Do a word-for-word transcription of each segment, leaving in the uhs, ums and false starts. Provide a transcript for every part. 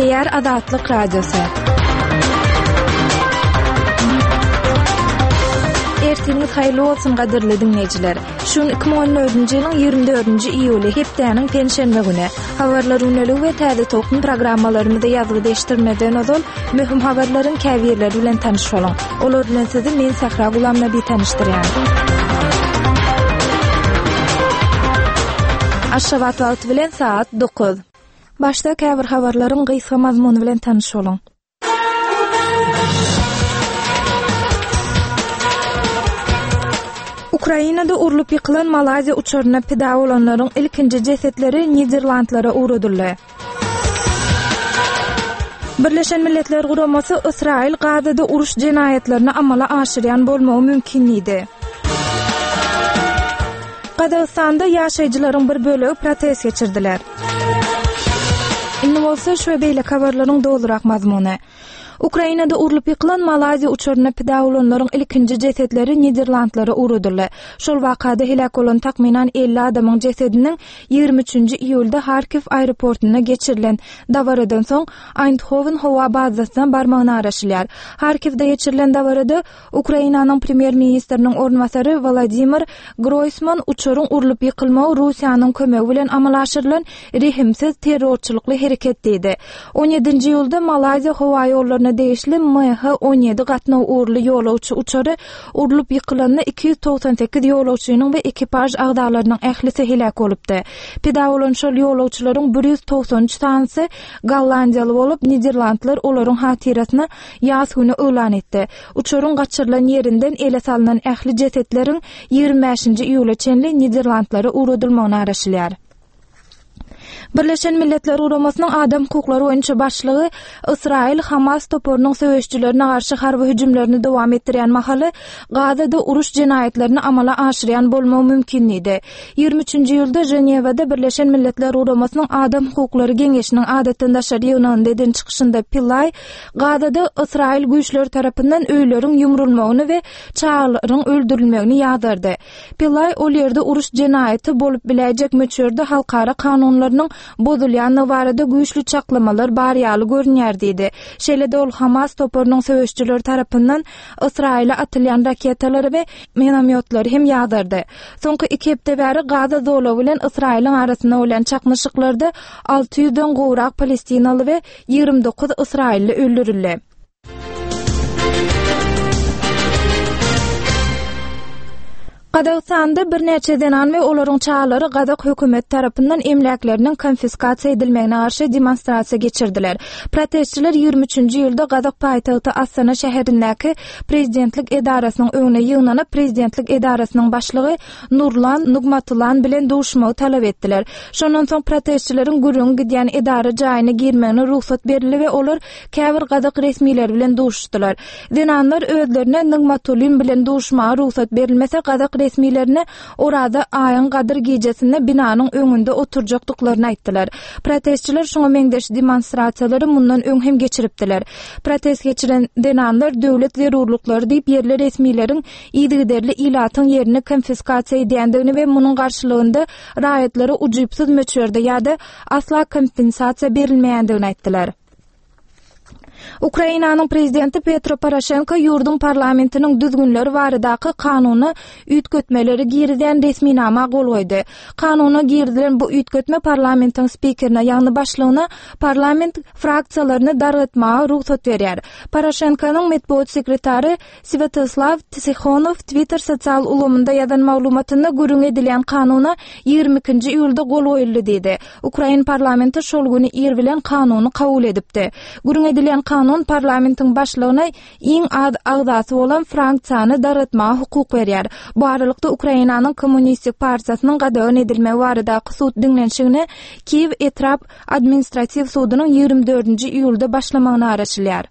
Dinleyer Azatlyk Radiosu. Ertiniz hayırlı olsun gaderli dinleyiciler. Şun iki bin on dördünji ýylyň ýygrimi dördünji iýuly hepdeniň penşenme güni. Habarlar ünlü we täze tokun programmalarymyzda ýazgy değiştirmeden ozal möhüm habarlaryň käbirleri bilen tanyş boluň. Olar bilen sizi men Sahra Gulamnaby tanışdyrýan. Aşgabat wagt bilen saat dokuz. Başda käbir habarlaryň gysga mazmuny bilen tanyş boluň. Ukrainada urulyp ýykylan Malaziýa uçaryna pida bolanlaryň ilkinji jesetleri Niderlandlara uğradyldy. Birleşen Milletler Guramasy Israil Gazada uruş jenaýetlerini amala aşyrýan bolmagy mümkinligi. Qazaqstanda ýaşaýjylaryň bir bölegi protest geçirdiler. Indi bolsa şu beýle habarlaryň dolurak mazmuny. Ukrainada urulyp ýykylan Malaziýa uçaryna pida bolanlaryň ilkinji jesetleri Niderlandlara uğradyldy. Şol wakada helak bolan takminan elli adamyň jesediniň ýygrimi üçinji iýulda Harkiv aeroportuna geçirilen dawaradan soň Eindhoven howa bazasyna barmagyny araşylýar. Harkivde geçirilen dawarada Ukrainanyň premier ministriniň ornwasary Wladimir Groysman uçaryň urulyp ýykylmagy Russiýanyň kömegi bilen amala aşyrylan rehimsiz terrorçylykly hereket dedi. on ýedinji iýulda Malaziýa howa ýollaryna değişli M H on ýedi gatnaw uğurly ýolawçy uçary urulyp ýykylanyna iki ýüz toksan sekiz ýolawçynyň we ekipaj agdalarynyň ählisi helak bolupdy. Pida bolan şol ýolawçylaryň bir ýüz toksan üç tanysy Gollandiýaly bolup, Niderlandlar olaryň hatirasyna ýaz güni ölan etdi. Uçaryň gaçyrylan ýerinden ele salynan ähli jesetleriň ýygrimi beşinji iýula çenli Niderlandlara uğradylmagyny araşylýar. Birleşen Milletler Guramasynyň adam hukuklary boýunça başlygy Israil Hamas toporunyň söwüşçilerine garşy harby hüjümlerini dowam etdirýän mahaly Gazada uruş jenaýetlerini amala aşyrýan bolmagy mümkinligi. ýygrimi üçinji iýulda Jenewada Birleşen Milletler Guramasynyň adam hukuklary geňeşiniň adatyndaşar ýygynyň deden çykyşynda Pillay Gazada Israil güýçleri tarapyndan öýleriň ýumrulmagyny we çağlaryň öldürilmegini ýazardy. Pillay ol ýerde uruş jenaýeti bolup biläjek möçürde halkara kanunlarynyň bozulýan barada güýçlü çaklamalar barýaly görünýär diýdi. Şeýle-de ol Hamas toporunyň söwüşçileri tarapyndan Israila atylýan raketalary we minomyotlary hem ýagdardy. Soňky iki hepde bäri Gaza zolawy bilen Israiliň arasynda bolan çakmyşyklarda alty ýüzden gowrak Palestinaly we ýygrimi dokuz Israilli öldürildi. Qazaqstanda bir neçe denan we olaryň çağlary Qazaq hökümet tarapyndan emlaklarynın konfiskasiýa edilmegine garşy demonstrasiýa geçirdiler. Protestçiler ýygrimi üçinji iýulda Qazaq paýtagty Astana şäherindäki prezidentlik edarasynyň öňüne ýygnanyp prezidentlik edarasynyň başlygy Nurlan Nugmatylan bilen duşmagy talap etdiler. Şondan soň protestçileriň gürüň gidýän edara jaýyna girmegine ruhsat berildi we olar käbir Qazaq resmiýetleri bilen duşdylar. Denanlar özlerine Nugmatulin bilen duşmagy ruhsat berilmese Qazaq resmiýetlerine orada aýyň gadyr gecesinde binanyň öňünde oturjakdyklaryny aýtdylar. Protestçiler şoňa meňdeş demonstrasiýalary mundan öň hem geçiripdiler. Protest geçiren denanlar döwlet zerurlyklary diýip ýerli resmiýetleriň ýygyderli ilatyň ýerini konfiskasiýa edýändigini we munyň garşylygynda raýatlary ujypsyz möçürde ýa-da asla kompensasiýa berilmeýändigini aýtdylar. Ukrainanyň prezidenti Petro Poroshenko ýurdun parlamentiniň düzgünleri baradaky kanuny üýtgetmeleri girden resminama gol goýdy. Kanuny girdilen bu üýtgetme parlamentiň spikerine ýagny başlygyna parlament fraksiýalaryny dargatmaga ruhsat berýär. Poroshenkonyň medeniýet sekretary Svetoslav Tsikhonow Twitter sosial ulgamynda ýazan maglumatynda gürüň edilen kanuny ýygrimi ikinji iýulda gol goýuldy diýdi. Ukrain parlamenti şol güni ir bilen kanuny kabul edipdi. Gürüň edilen kanun parlamentiň başlygyna iň ad agdasy bolan fraksiýany dargatmaga hukuk berýär. Bu aralykda Ukrainanyň kommunistik partiýasynyň gadagan edilmegi baradaky suд dinlenşigini Kiýew etrap administratiw sudynyň ýygrimi dördünji iýulda başlamagyny araşylýar.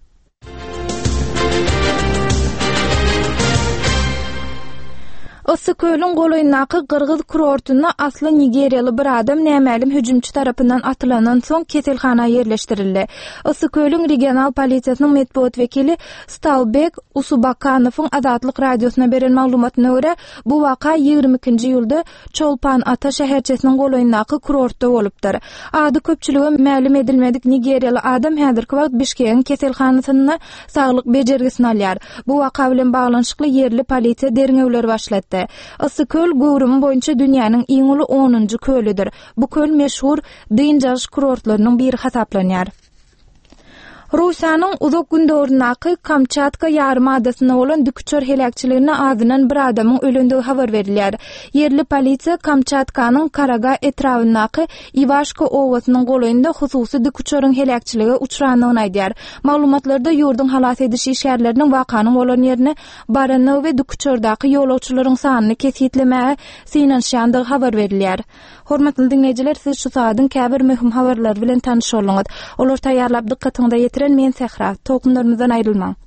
Osakölün golaynaky Gırgyz kurortuna asly Nigeriýaly bir adam nämälim hüjümçi tarapyndan atylanan soň keselhana ýerleşdirildi. Osakölün regional polisiýasynyň medpuat wekili Stalbek Usubakanowyň Azatlyk radiosuna beren maglumatyna görä, bu waka ýygrimi ikinji ýylda Çolpan Ata şäherçesiniň golaynaky kurortda bolupdyr. Ady köpçülige ma'lum edilmedik Nigeriýaly adam häzirki wagt Bişkeň keselhanasyna saglyk bejergisini alýar. Bu waka bilen baglanşykly yerli polisiýa derňewleri başlatdy. Osaköl gowrumy boýunça dünýäniň iň uly onunjy kölüdir. Bu köl meşhur dynjaş kurortlarynyň biri hasaplanýar. Rusiýanyň uzak gündörünaky Kamçatka ýarymadasyna bolan dükçör helakçylygyna adynan bir adamyň ölendigi habar berilýär. Yerli polisiýa Kamçatkanyň Karaga etrawynaky Ivaşko owasynyň golanynda hususy dükçörüň helakçyligi uçranyny aýdýar. Maglumatlarda ýurdun halat edişi işgärleriniň wakanyň bolan ýerine baranyny we dükçördaky ýolagçylaryň sanyny kesitlemäge synanşýandygy habar berilýär. Hormatly dinleyijiler, siz şu saatyň käbir möhüm habarlar bilen tanyş bolňyz. Olar taýýarlap dikkatiňizde ýetiren men Sehra. Tokunlarymyzdan aýrylmaň.